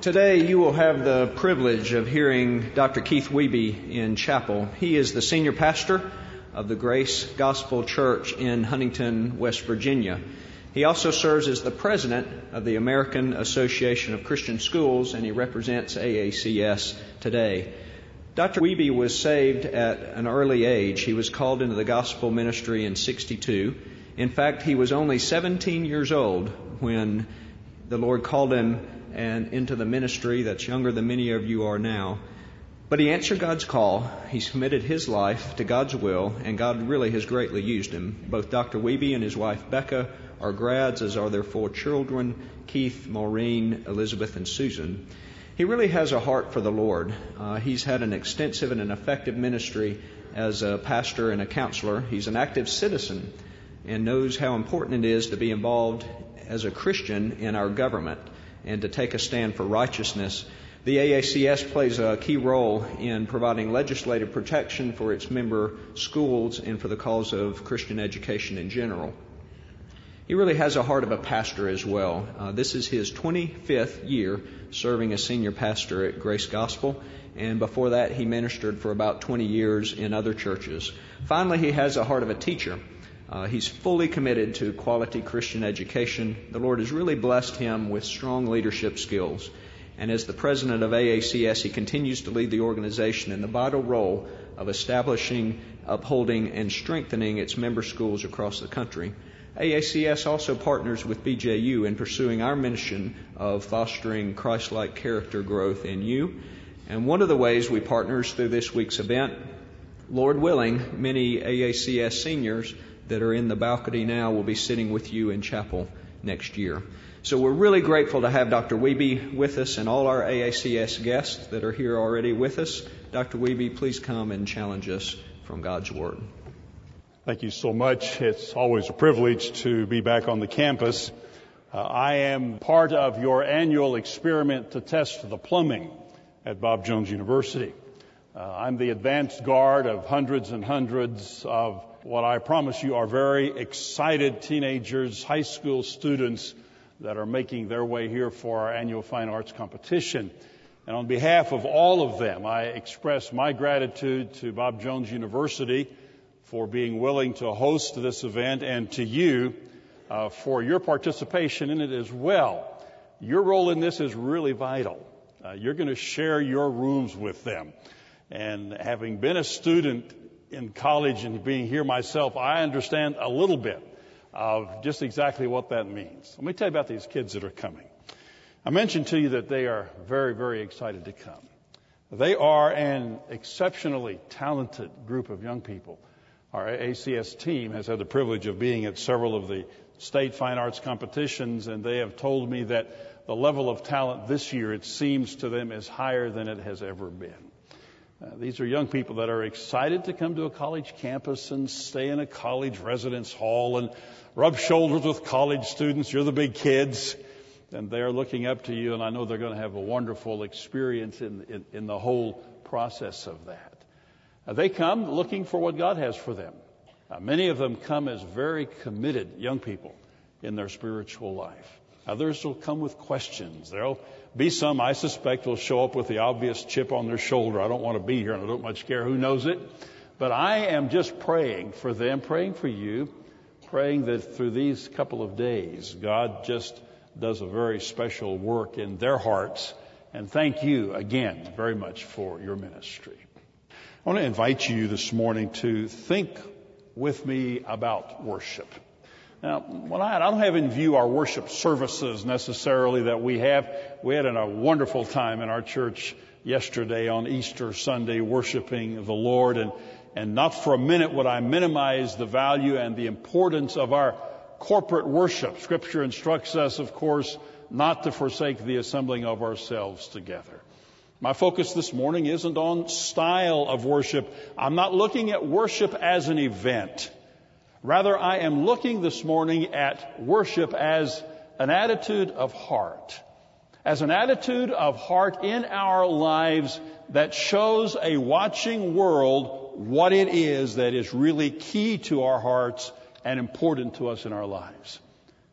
Today you will have the privilege of hearing Dr. Keith Wiebe in chapel. He is the senior pastor of the Grace Gospel Church in Huntington, West Virginia. He also serves as the president of the American Association of Christian Schools, and he represents AACS today. Dr. Wiebe was saved at an early age. He was called into the gospel ministry in 1962. In fact, he was only 17 years old when the Lord called him and into the ministry that's younger than many of you are now. But he answered God's call. He's committed his life to God's will, and God really has greatly used him. Both Dr. Wiebe and his wife Becca are grads, as are their 4 children, Keith, Maureen, Elizabeth, and Susan. He really has a heart for the Lord. He's had an extensive and an effective ministry as a pastor and a counselor. He's an active citizen and knows how important it is to be involved as a Christian in our government and to take a stand for righteousness. The AACS plays a key role in providing legislative protection for its member schools and for the cause of Christian education in general. He really has a heart of a pastor as well. This is his 25th year serving as senior pastor at Grace Gospel, and before that he ministered for about 20 years in other churches. Finally, he has a heart of a teacher. He's fully committed to quality Christian education. The Lord has really blessed him with strong leadership skills. And as the president of AACS, he continues to lead the organization in the vital role of establishing, upholding, and strengthening its member schools across the country. AACS also partners with BJU in pursuing our mission of fostering Christ-like character growth in you. And one of the ways we partner is through this week's event. Lord willing, many AACS seniors that are in the balcony now will be sitting with you in chapel next year. So we're really grateful to have Dr. Wiebe with us and all our AACS guests that are here already with us. Dr. Wiebe, please come and challenge us from God's Word. Thank you so much. It's always a privilege to be back on the campus. I am part of your annual experiment to test the plumbing at Bob Jones University. I'm the advanced guard of hundreds and hundreds of what I promise you are very excited teenagers, high school students that are making their way here for our annual fine arts competition. And on behalf of all of them, I express my gratitude to Bob Jones University for being willing to host this event, and to you for your participation in it as well. Your role in this is really vital. You're going to share your rooms with them. And having been a student in college and being here myself, I understand a little bit of just exactly what that means. Let me tell you about these kids that are coming. I mentioned to you that they are very, very excited to come. They are an exceptionally talented group of young people. Our ACS team has had the privilege of being at several of the state fine arts competitions, and they have told me that the level of talent this year, it seems to them, is higher than it has ever been. These are young people that are excited to come to a college campus and stay in a college residence hall and rub shoulders with college students. You're the big kids, and they're looking up to you, and I know they're going to have a wonderful experience in the whole process of that. They come looking for what God has for them. Many of them come as very committed young people in their spiritual life. Others will come with questions. There'll be some, I suspect, will show up with the obvious chip on their shoulder. I don't want to be here and I don't much care who knows it. But I am just praying for them, praying for you, praying that through these couple of days, God just does a very special work in their hearts. And thank you again very much for your ministry. I want to invite you this morning to think with me about worship. Now, I don't have in view our worship services necessarily that we have. We had a wonderful time in our church yesterday on Easter Sunday worshiping the Lord. And not for a minute would I minimize the value and the importance of our corporate worship. Scripture instructs us, of course, not to forsake the assembling of ourselves together. My focus this morning isn't on style of worship. I'm not looking at worship as an event. Rather, I am looking this morning at worship as an attitude of heart. As an attitude of heart in our lives that shows a watching world what it is that is really key to our hearts and important to us in our lives.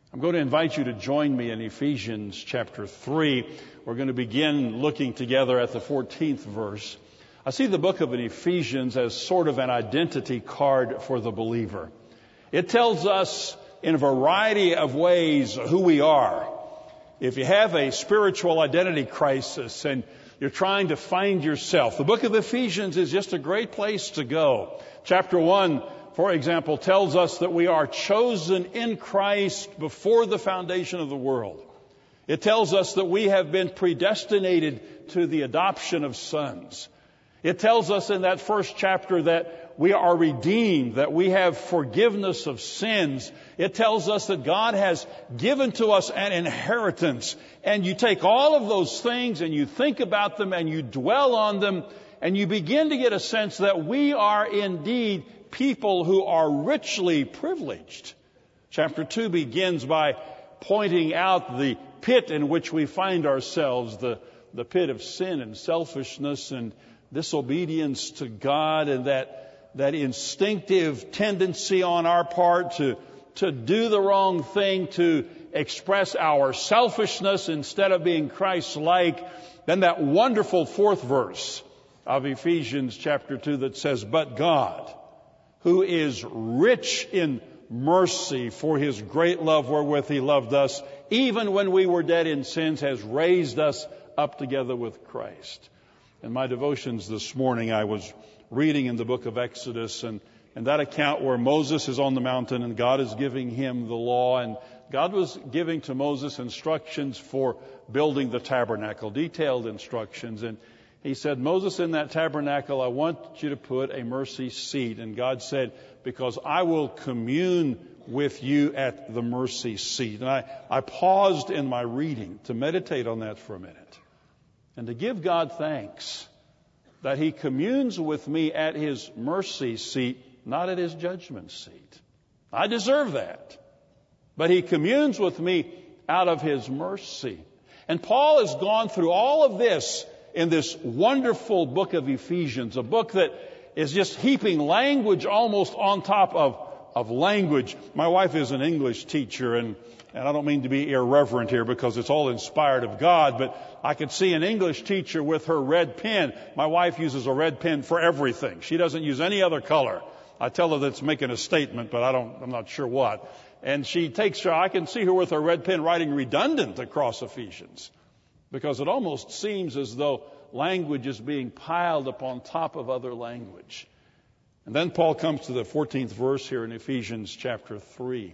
I'm going to invite you to join me in Ephesians chapter 3. We're going to begin looking together at the 14th verse. I see the book of Ephesians as sort of an identity card for the believer. It tells us in a variety of ways who we are. If you have a spiritual identity crisis and you're trying to find yourself, the book of Ephesians is just a great place to go. Chapter 1, for example, tells us that we are chosen in Christ before the foundation of the world. It tells us that we have been predestinated to the adoption of sons. It tells us in that first chapter that we are redeemed, that we have forgiveness of sins. It tells us that God has given to us an inheritance. And you take all of those things and you think about them and you dwell on them and you begin to get a sense that we are indeed people who are richly privileged. Chapter 2 begins by pointing out the pit in which we find ourselves, the pit of sin and selfishness and disobedience to God, and that instinctive tendency on our part to do the wrong thing, to express our selfishness instead of being Christ-like. Then that wonderful 4th verse of Ephesians chapter 2 that says, "But God, who is rich in mercy for his great love wherewith he loved us, even when we were dead in sins, has raised us up together with Christ." In my devotions this morning, I was reading in the book of Exodus and that account where Moses is on the mountain and God is giving him the law, and God was giving to Moses instructions for building the tabernacle, detailed instructions. And he said, "Moses, in that tabernacle, I want you to put a mercy seat." And God said, "Because I will commune with you at the mercy seat." And I paused in my reading to meditate on that for a minute and to give God thanks that he communes with me at his mercy seat, not at his judgment seat. I deserve that. But he communes with me out of his mercy. And Paul has gone through all of this in this wonderful book of Ephesians, a book that is just heaping language almost on top of language. My wife is an English teacher, and I don't mean to be irreverent here because it's all inspired of God, but I could see an English teacher with her red pen. My wife uses a red pen for everything. She doesn't use any other color. I tell her that's making a statement, but I'm not sure what. And I can see her with her red pen writing redundant across Ephesians, because it almost seems as though language is being piled upon top of other language. And then Paul comes to the 14th verse here in Ephesians chapter 3.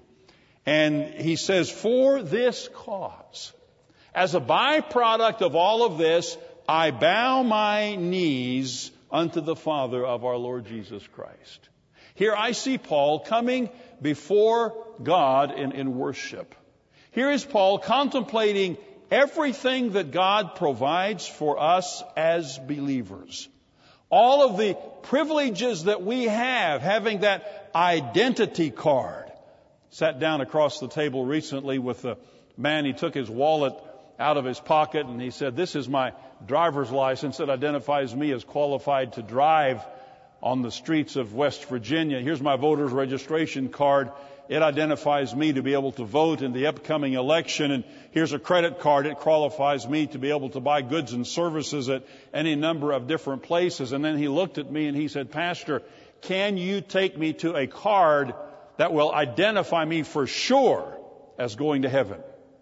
And he says, "For this cause, as a byproduct of all of this, I bow my knees unto the Father of our Lord Jesus Christ." Here I see Paul coming before God in worship. Here is Paul contemplating everything that God provides for us as believers. All of the privileges that we have, having that identity card. Sat down across the table recently with a man. He took his wallet out of his pocket and he said, "This is my driver's license. It identifies me as qualified to drive on the streets of West Virginia. Here's my voter's registration card. It identifies me to be able to vote in the upcoming election. And here's a credit card. It qualifies me to be able to buy goods and services at any number of different places." And then he looked at me and he said, "Pastor, can you take me to a card that will identify me for sure as going to heaven?"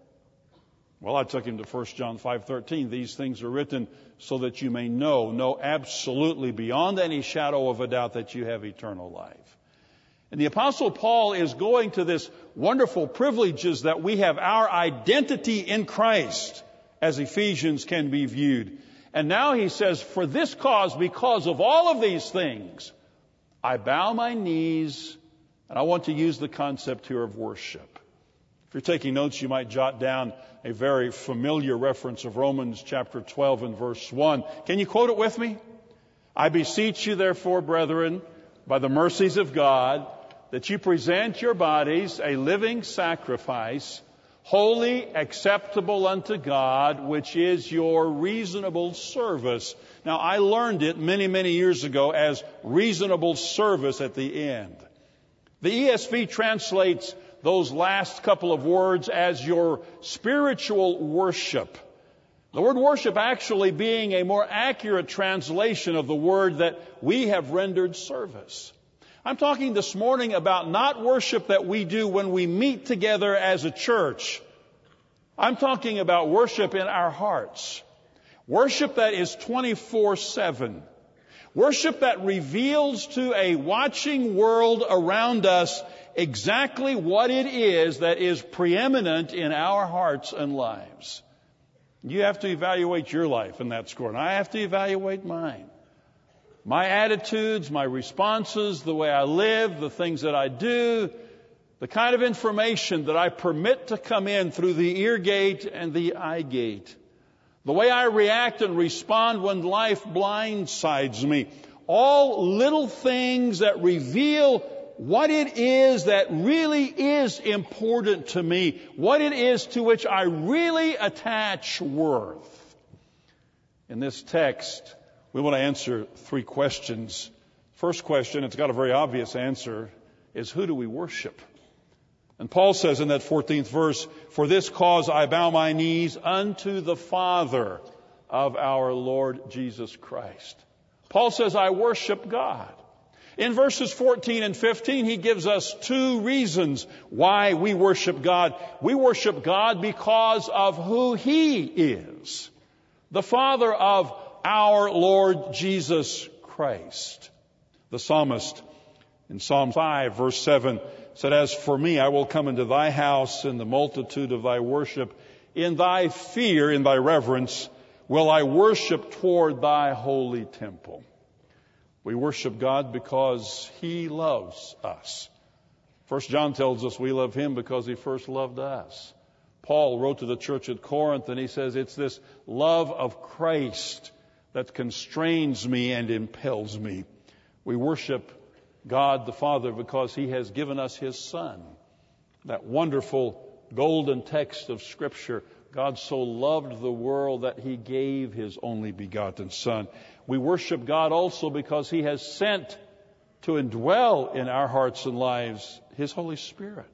Well, I took him to 1 John 5:13. "These things are written so that you may know absolutely beyond any shadow of a doubt that you have eternal life." And the Apostle Paul is going to this wonderful privileges that we have our identity in Christ, as Ephesians can be viewed. And now he says, "For this cause, because of all of these things, I bow my knees." And I want to use the concept here of worship. If you're taking notes, you might jot down a very familiar reference of Romans chapter 12 and verse 1. Can you quote it with me? "I beseech you, therefore, brethren, by the mercies of God, that you present your bodies a living sacrifice, holy, acceptable unto God, which is your reasonable service." Now, I learned it many, many years ago as reasonable service at the end. The ESV translates those last couple of words as your spiritual worship. The word worship actually being a more accurate translation of the word that we have rendered service. I'm talking this morning about not worship that we do when we meet together as a church. I'm talking about worship in our hearts. Worship that is 24/7. Worship that reveals to a watching world around us exactly what it is that is preeminent in our hearts and lives. You have to evaluate your life in that score, and I have to evaluate mine. My attitudes, my responses, the way I live, the things that I do, the kind of information that I permit to come in through the ear gate and the eye gate, the way I react and respond when life blindsides me, all little things that reveal what it is that really is important to me, what it is to which I really attach worth. In this text, we want to answer 3 questions. First question, it's got a very obvious answer, is who do we worship? And Paul says in that 14th verse, "For this cause I bow my knees unto the Father of our Lord Jesus Christ." Paul says, I worship God. In verses 14 and 15, he gives us 2 reasons why we worship God. We worship God because of who He is, the Father of our Lord Jesus Christ. The psalmist in Psalm 5, verse 7, said, "As for me, I will come into thy house in the multitude of thy worship. In thy fear, in thy reverence, will I worship toward thy holy temple." We worship God because He loves us. 1 John tells us we love Him because He first loved us. Paul wrote to the church at Corinth and he says, it's this love of Christ that constrains me and impels me. We worship God the Father because He has given us His Son. That wonderful golden text of Scripture, God so loved the world that He gave His only begotten Son. We worship God also because He has sent to indwell in our hearts and lives His Holy Spirit.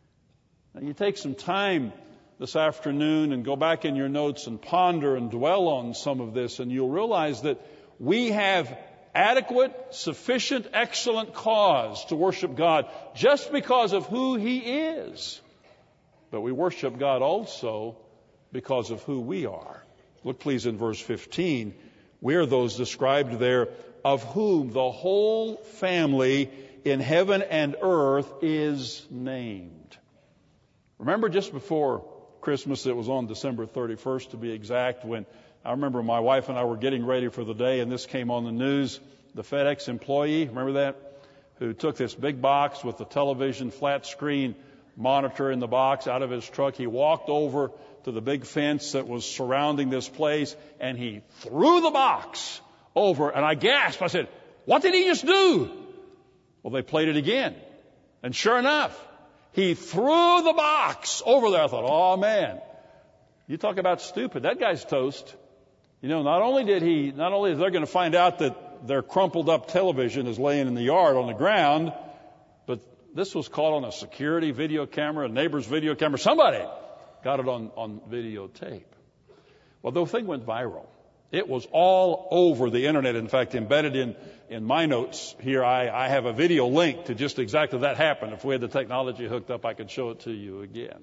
Now, you take some time this afternoon and go back in your notes and ponder and dwell on some of this, and you'll realize that we have adequate, sufficient, excellent cause to worship God just because of who He is. But we worship God also because of who we are. Look please in verse 15. We are those described there of whom the whole family in heaven and earth is named. Remember just before Christmas, it was on December 31st to be exact, when I remember my wife and I were getting ready for the day and this came on the news. The FedEx employee, remember that? Who took this big box with the television flat screen monitor in the box out of his truck. He walked over to the big fence that was surrounding this place and he threw the box over, and I gasped. I said, what did he just do? Well, they played it again. And sure enough, he threw the box over there. I thought, oh man, you talk about stupid. That guy's toast. You know, not only is they're going to find out that their crumpled up television is laying in the yard on the ground, but this was caught on a security video camera, a neighbor's video camera. Somebody got it on videotape. Well, the thing went viral. It was all over the internet. In fact, embedded in my notes here, I have a video link to just exactly that happened. If we had the technology hooked up, I could show it to you again.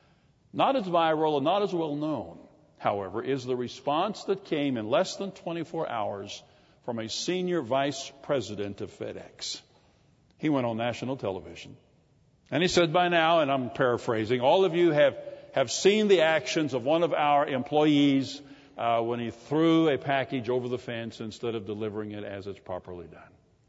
Not as viral and not as well known, however, is the response that came in less than 24 hours from a senior vice president of FedEx. He went on national television. And he said, by now, and I'm paraphrasing, all of you have seen the actions of one of our employees when he threw a package over the fence instead of delivering it as it's properly done.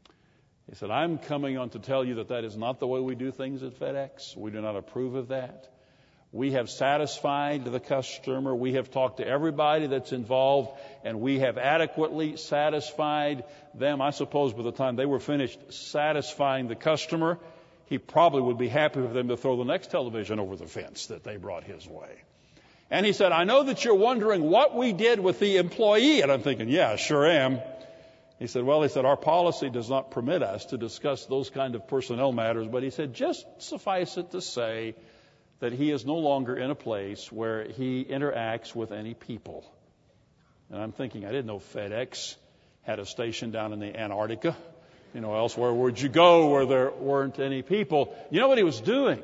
He said, I'm coming on to tell you that is not the way we do things at FedEx. We do not approve of that. We have satisfied the customer. We have talked to everybody that's involved, and we have adequately satisfied them. I suppose by the time they were finished satisfying the customer, he probably would be happy for them to throw the next television over the fence that they brought his way. And he said, I know that you're wondering what we did with the employee. And I'm thinking, yeah, sure am. He said, well, our policy does not permit us to discuss those kind of personnel matters. But he said, just suffice it to say that he is no longer in a place where he interacts with any people. And I'm thinking, I didn't know FedEx had a station down in the Antarctica. Elsewhere would you go where there weren't any people? You know what he was doing?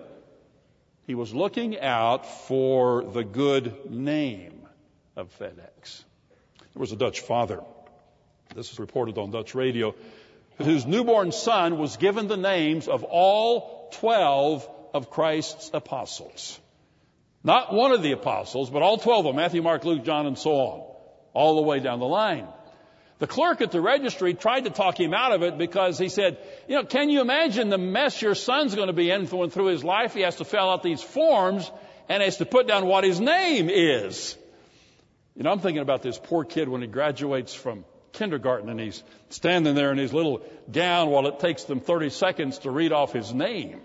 He was looking out for the good name of FedEx. There was a Dutch father, this is reported on Dutch radio, whose newborn son was given the names of all 12 of Christ's apostles. Not one of the apostles, but all 12 of them, Matthew, Mark, Luke, John, and so on, all the way down the line. The clerk at the registry tried to talk him out of it because he said, can you imagine the mess your son's going to be in going through his life? He has to fill out these forms and has to put down what his name is. I'm thinking about this poor kid when he graduates from kindergarten and he's standing there in his little gown while it takes them 30 seconds to read off his name.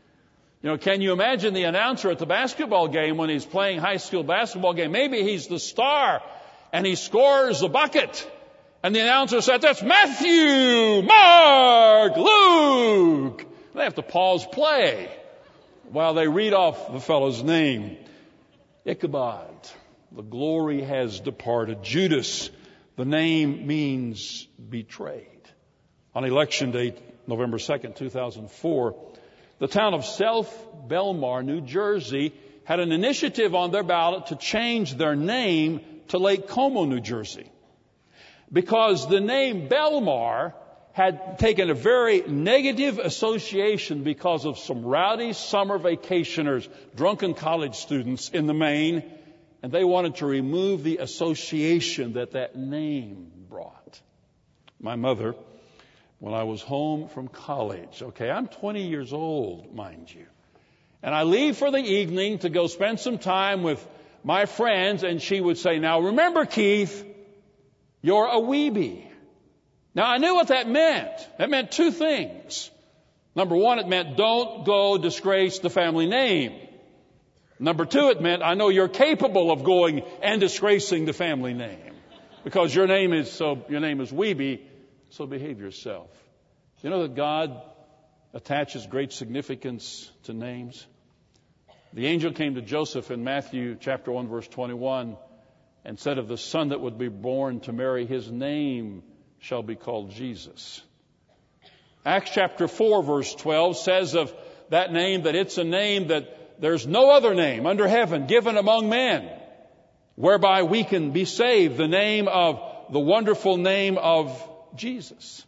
Can you imagine the announcer at the basketball game when he's playing high school basketball game? Maybe he's the star and he scores a bucket. And the announcer said, that's Matthew, Mark, Luke. They have to pause play while they read off the fellow's name. Ichabod, the glory has departed. Judas, the name means betrayed. On election date, November 2nd, 2004, the town of South Belmar, New Jersey, had an initiative on their ballot to change their name to Lake Como, New Jersey. Because the name Belmar had taken a very negative association because of some rowdy summer vacationers, drunken college students in the Maine, and they wanted to remove the association that name brought. My mother, when I was home from college, I'm 20 years old, mind you, and I leave for the evening to go spend some time with my friends, and she would say, now remember, Keith, you're a weeby. Now, I knew what that meant. That meant two things. Number one, it meant don't go disgrace the family name. Number two, it meant I know you're capable of going and disgracing the family name because your name is weeby, so behave yourself. You know that God attaches great significance to names? The angel came to Joseph in Matthew chapter 1, verse 21, and said of the son that would be born to Mary, his name shall be called Jesus. Acts chapter 4, verse 12 says of that name that it's a name that there's no other name under heaven given among men whereby we can be saved, the wonderful name of Jesus.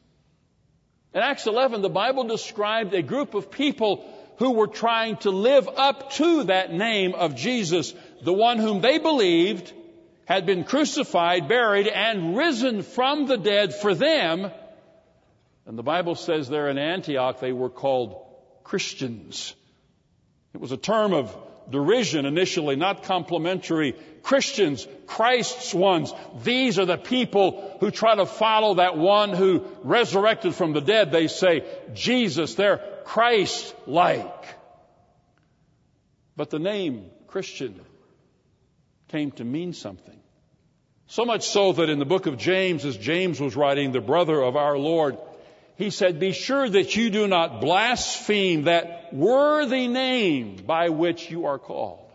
In Acts 11, the Bible described a group of people who were trying to live up to that name of Jesus, the one whom they believed had been crucified, buried, and risen from the dead for them. And the Bible says there in Antioch they were called Christians. It was a term of derision initially, not complimentary. Christians, Christ's ones. These are the people who try to follow that one who resurrected from the dead. They say, Jesus, they're Christ-like. But the name Christian came to mean something. So much so that in the book of James, as James was writing, the brother of our Lord, he said, be sure that you do not blaspheme that worthy name by which you are called.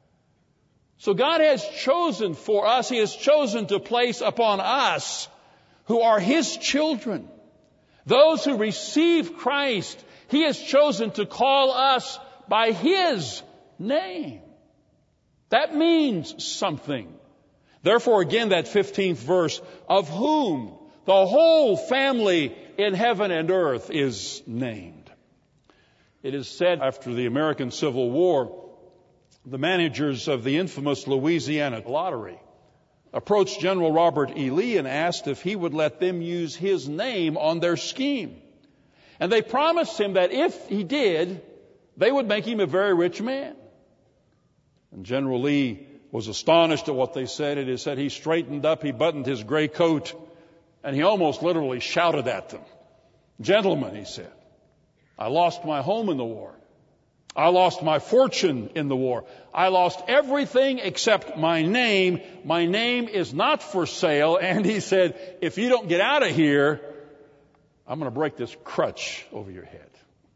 So God has chosen for us, He has chosen to place upon us who are His children, those who receive Christ, He has chosen to call us by His name. That means something. Therefore, again, that 15th verse, of whom the whole family in heaven and earth is named. It is said after the American Civil War, the managers of the infamous Louisiana lottery approached General Robert E. Lee and asked if he would let them use his name on their scheme. And they promised him that if he did, they would make him a very rich man. And General Lee was astonished at what they said. It is said he straightened up, he buttoned his gray coat, and he almost literally shouted at them. Gentlemen, he said, I lost my home in the war. I lost my fortune in the war. I lost everything except my name. My name is not for sale. And he said, if you don't get out of here, I'm going to break this crutch over your head.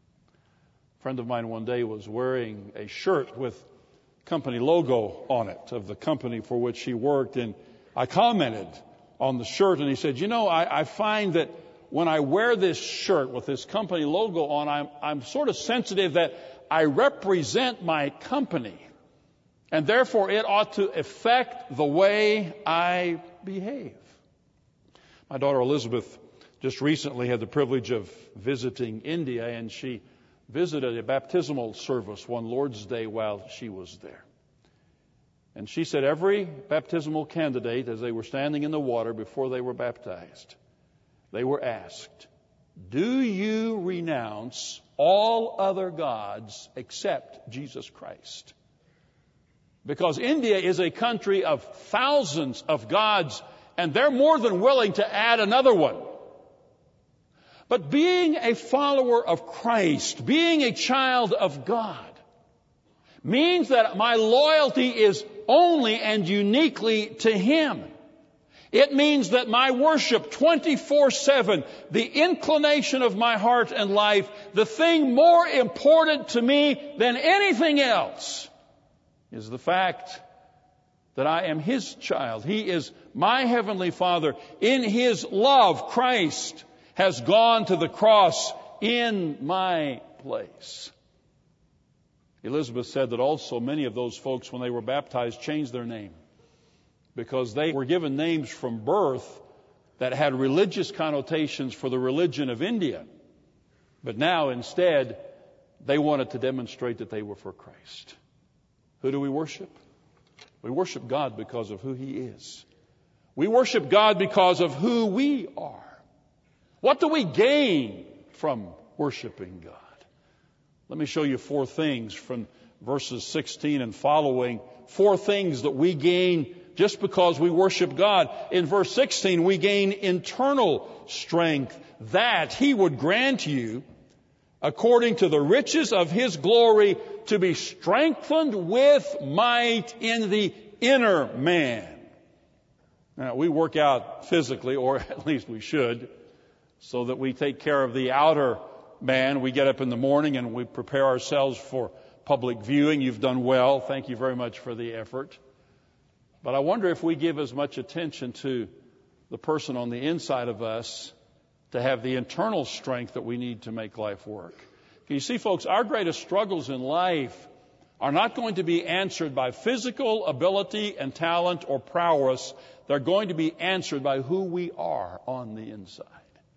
A friend of mine one day was wearing a shirt with company logo on it of the company for which he worked. And I commented on the shirt, and he said, I find that when I wear this shirt with this company logo on, I'm sort of sensitive that I represent my company, and therefore it ought to affect the way I behave. My daughter Elizabeth just recently had the privilege of visiting India, and she visited a baptismal service one Lord's Day while she was there. And she said every baptismal candidate, as they were standing in the water before they were baptized, they were asked, do you renounce all other gods except Jesus Christ? Because India is a country of thousands of gods, and they're more than willing to add another one. But being a follower of Christ, being a child of God, means that my loyalty is only and uniquely to Him. It means that my worship 24/7, the inclination of my heart and life, the thing more important to me than anything else, is the fact that I am His child. He is my Heavenly Father. In His love, Christ has gone to the cross in my place. Elizabeth said that also many of those folks, when they were baptized, changed their name, because they were given names from birth that had religious connotations for the religion of India. But now, instead, they wanted to demonstrate that they were for Christ. Who do we worship? We worship God because of who He is. We worship God because of who we are. What do we gain from worshiping God? Let me show you 4 things from verses 16 and following. 4 things that we gain just because we worship God. In verse 16, we gain internal strength, that He would grant you, according to the riches of His glory, to be strengthened with might in the inner man. Now, we work out physically, or at least we should, so that we take care of the outer man. We get up in the morning and we prepare ourselves for public viewing. You've done well. Thank you very much for the effort. But I wonder if we give as much attention to the person on the inside of us to have the internal strength that we need to make life work. You see, folks, our greatest struggles in life are not going to be answered by physical ability and talent or prowess. They're going to be answered by who we are on the inside.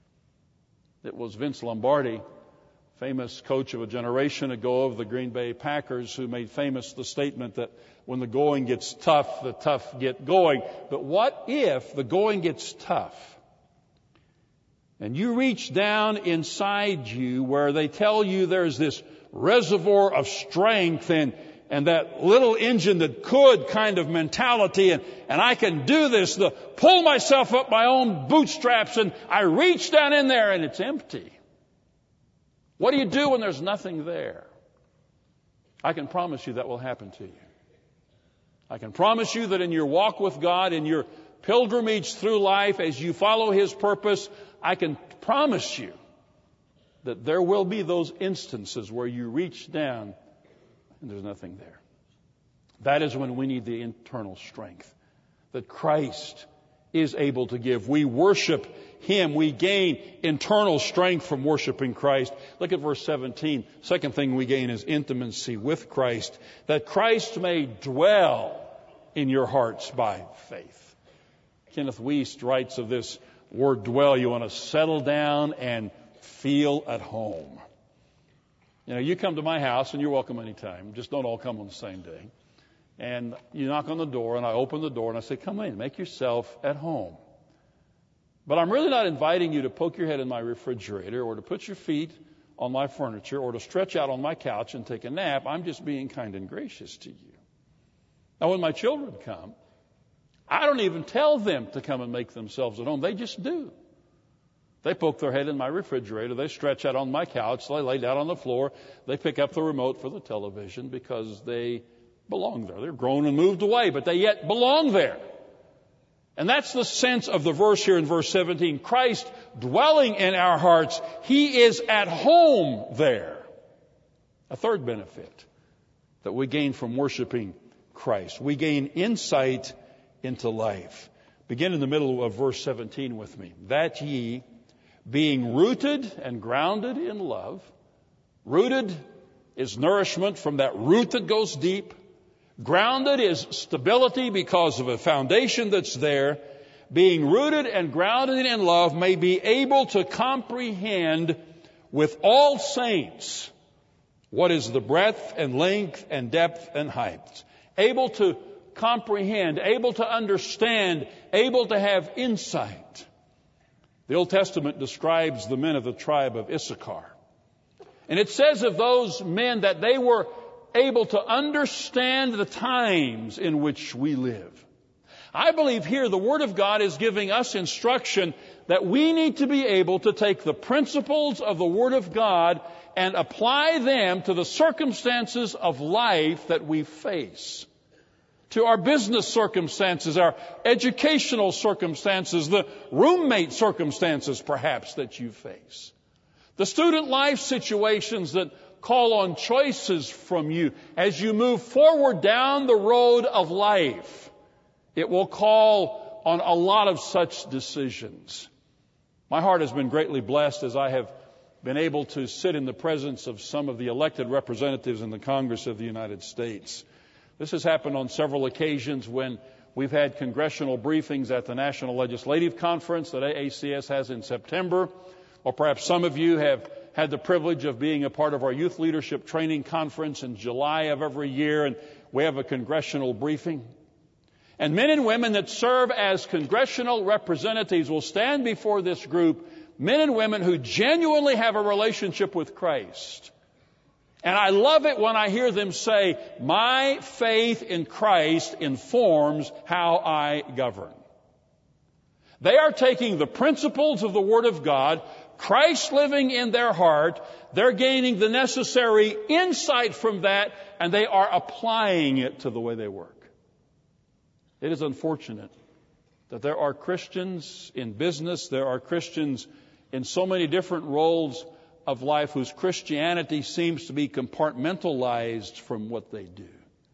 It was Vince Lombardi, famous coach of a generation ago of the Green Bay Packers, who made famous the statement that when the going gets tough, the tough get going. But what if the going gets tough and you reach down inside you where they tell you there's this reservoir of strength and that little engine that could kind of mentality, and I can do this, pull myself up my own bootstraps, and I reach down in there and it's empty. What do you do when there's nothing there? I can promise you that will happen to you. I can promise you that in your walk with God, in your pilgrimage through life, as you follow His purpose, I can promise you that there will be those instances where you reach down and there's nothing there. That is when we need the internal strength that Christ is able to give. We worship Him. We gain internal strength from worshiping Christ. Look at verse 17. Second thing we gain is intimacy with Christ, that Christ may dwell in your hearts by faith. Kenneth Wiest writes of this word dwell. You want to settle down and feel at home. You know, you come to my house, and you're welcome anytime. Just don't all come on the same day. And you knock on the door, and I open the door, and I say, come in, make yourself at home. But I'm really not inviting you to poke your head in my refrigerator or to put your feet on my furniture or to stretch out on my couch and take a nap. I'm just being kind and gracious to you. Now, when my children come, I don't even tell them to come and make themselves at home. They just do. They poke their head in my refrigerator. They stretch out on my couch. They lay down on the floor. They pick up the remote for the television because they belong there. They're grown and moved away, but they yet belong there. And that's the sense of the verse here in verse 17. Christ dwelling in our hearts. He is at home there. A third benefit that we gain from worshiping Christ. We gain insight into life. Begin in the middle of verse 17 with me. That ye, being rooted and grounded in love. Rooted is nourishment from that root that goes deep. Grounded is stability because of a foundation that's there. Being rooted and grounded in love may be able to comprehend with all saints what is the breadth and length and depth and height. Able to comprehend, able to understand, able to have insight. The Old Testament describes the men of the tribe of Issachar. And it says of those men that they were able to understand the times in which we live. I believe here the Word of God is giving us instruction that we need to be able to take the principles of the Word of God and apply them to the circumstances of life that we face. To our business circumstances, our educational circumstances, the roommate circumstances perhaps that you face. The student life situations that call on choices from you as you move forward down the road of life. It will call on a lot of such decisions. My heart has been greatly blessed as I have been able to sit in the presence of some of the elected representatives in the Congress of the United States. This has happened on several occasions when we've had congressional briefings at the National Legislative Conference that AACS has in September, or perhaps some of you have had the privilege of being a part of our Youth Leadership Training Conference in July of every year, and we have a congressional briefing. And men and women that serve as congressional representatives will stand before this group, men and women who genuinely have a relationship with Christ. And I love it when I hear them say, my faith in Christ informs how I govern. They are taking the principles of the Word of God, Christ living in their heart, they're gaining the necessary insight from that, and they are applying it to the way they work. It is unfortunate that there are Christians in business, there are Christians in so many different roles of life whose Christianity seems to be compartmentalized from what they do.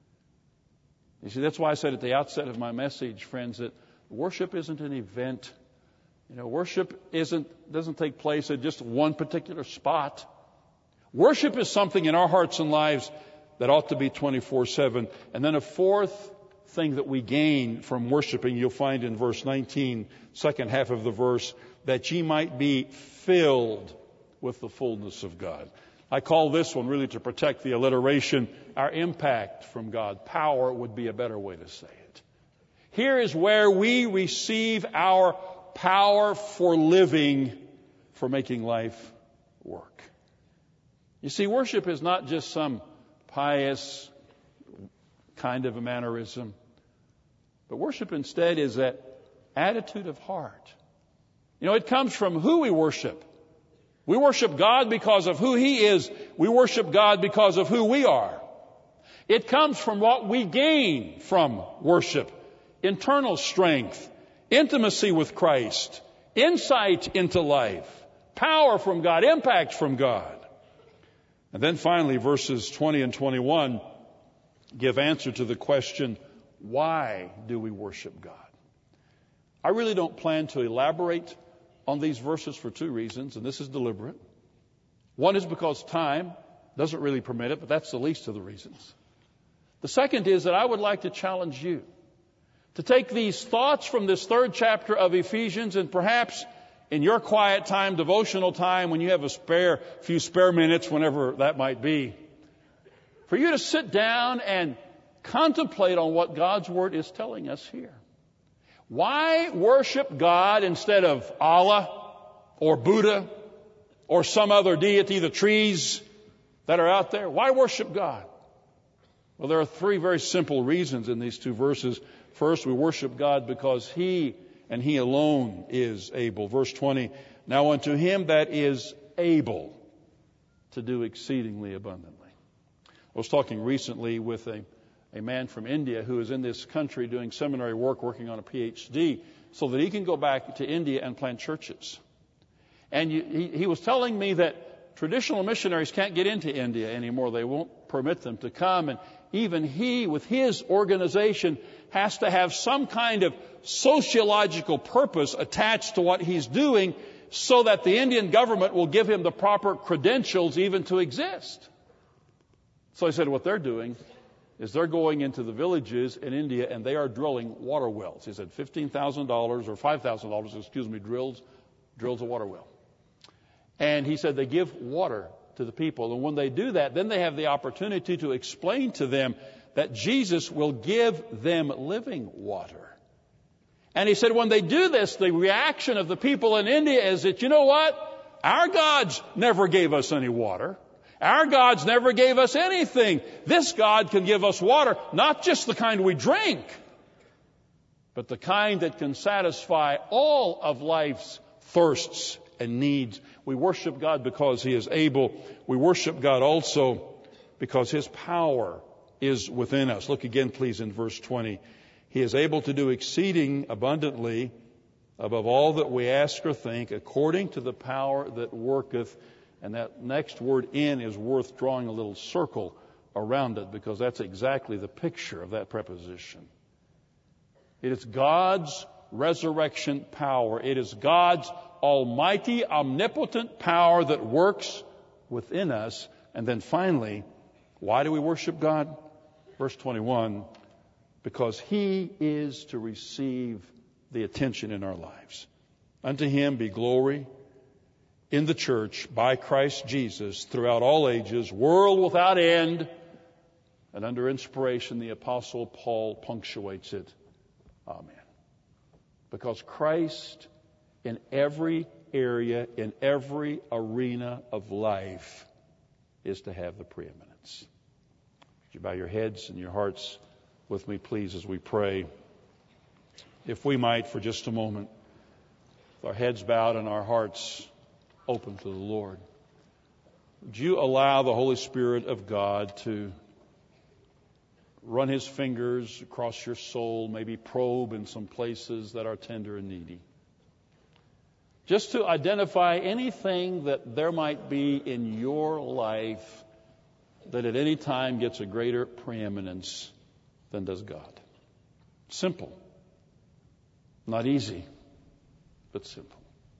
You see, that's why I said at the outset of my message, friends, that worship isn't an event. Worship doesn't take place at just one particular spot. Worship is something in our hearts and lives that ought to be 24/7. And then a fourth thing that we gain from worshiping, you'll find in verse 19, second half of the verse, that ye might be filled with the fullness of God. I call this one, really to protect the alliteration, our impact from God. Power would be a better way to say it. Here is where we receive our power for living, for making life work. You see, worship is not just some pious kind of a mannerism, but worship instead is that attitude of heart. It comes from who we worship. We worship God because of who He is. We worship God because of who we are. It comes from what we gain from worship. Internal strength, intimacy with Christ, insight into life, power from God, impact from God. And then finally, verses 20 and 21 give answer to the question, why do we worship God? I really don't plan to elaborate on these verses for two reasons, and this is deliberate. One is because time doesn't really permit it, but that's the least of the reasons. The second is that I would like to challenge you to take these thoughts from this third chapter of Ephesians, and perhaps in your quiet time, devotional time, when you have a few spare minutes, whenever that might be, for you to sit down and contemplate on what God's Word is telling us here. Why worship God instead of Allah or Buddha or some other deity, the trees that are out there? Why worship God? Well, there are three very simple reasons in these two verses. First, we worship God because He and He alone is able. Verse 20, Now unto him that is able to do exceedingly abundantly. I was talking recently with a man from India who is in this country doing seminary work, working on a PhD, so that he can go back to India and plant churches. And he was telling me that traditional missionaries can't get into India anymore. They won't permit them to come. And even he, with his organization, has to have some kind of sociological purpose attached to what he's doing so that the Indian government will give him the proper credentials even to exist. So I said, what they're doing is they're going into the villages in India and they are drilling water wells. He said $15,000 or $5,000, drills a water well. And he said they give water to the people. And when they do that, then they have the opportunity to explain to them that Jesus will give them living water. And he said when they do this, the reaction of the people in India is that, you know what? Our gods never gave us any water. Our gods never gave us anything. This God can give us water, not just the kind we drink, but the kind that can satisfy all of life's thirsts and needs. We worship God because He is able. We worship God also because His power is within us. Look again, please, in verse 20. He is able to do exceeding abundantly above all that we ask or think, according to the power that worketh. And that next word in is worth drawing a little circle around it, because that's exactly the picture of that preposition. It is God's resurrection power. It is God's almighty, omnipotent power that works within us. And then finally, why do we worship God? Verse 21, because He is to receive the attention in our lives. Unto Him be glory in the church by Christ Jesus throughout all ages, world without end. And under inspiration, the Apostle Paul punctuates it. Amen. Because Christ in every area, in every arena of life, is to have the preeminence. Would you bow your heads and your hearts with me, please, as we pray? If we might, for just a moment, with our heads bowed and our hearts open to the Lord, would you allow the Holy Spirit of God to run His fingers across your soul, maybe probe in some places that are tender and needy, just to identify anything that there might be in your life that at any time gets a greater preeminence than does God. Simple. Not easy, but simple.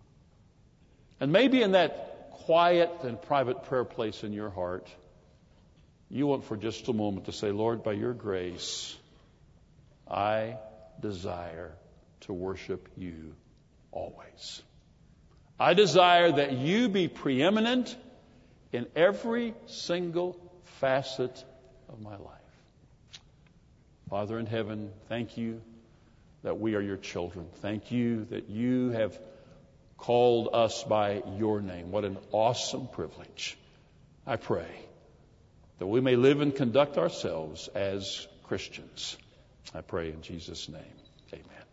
And maybe in that quiet and private prayer place in your heart, you want for just a moment to say, Lord, by your grace, I desire to worship you always. I desire that you be preeminent in every single facet of my life. Father in heaven, thank you that we are your children. Thank you that you have called us by your name. What an awesome privilege. I pray that we may live and conduct ourselves as Christians. I pray in Jesus' name. Amen.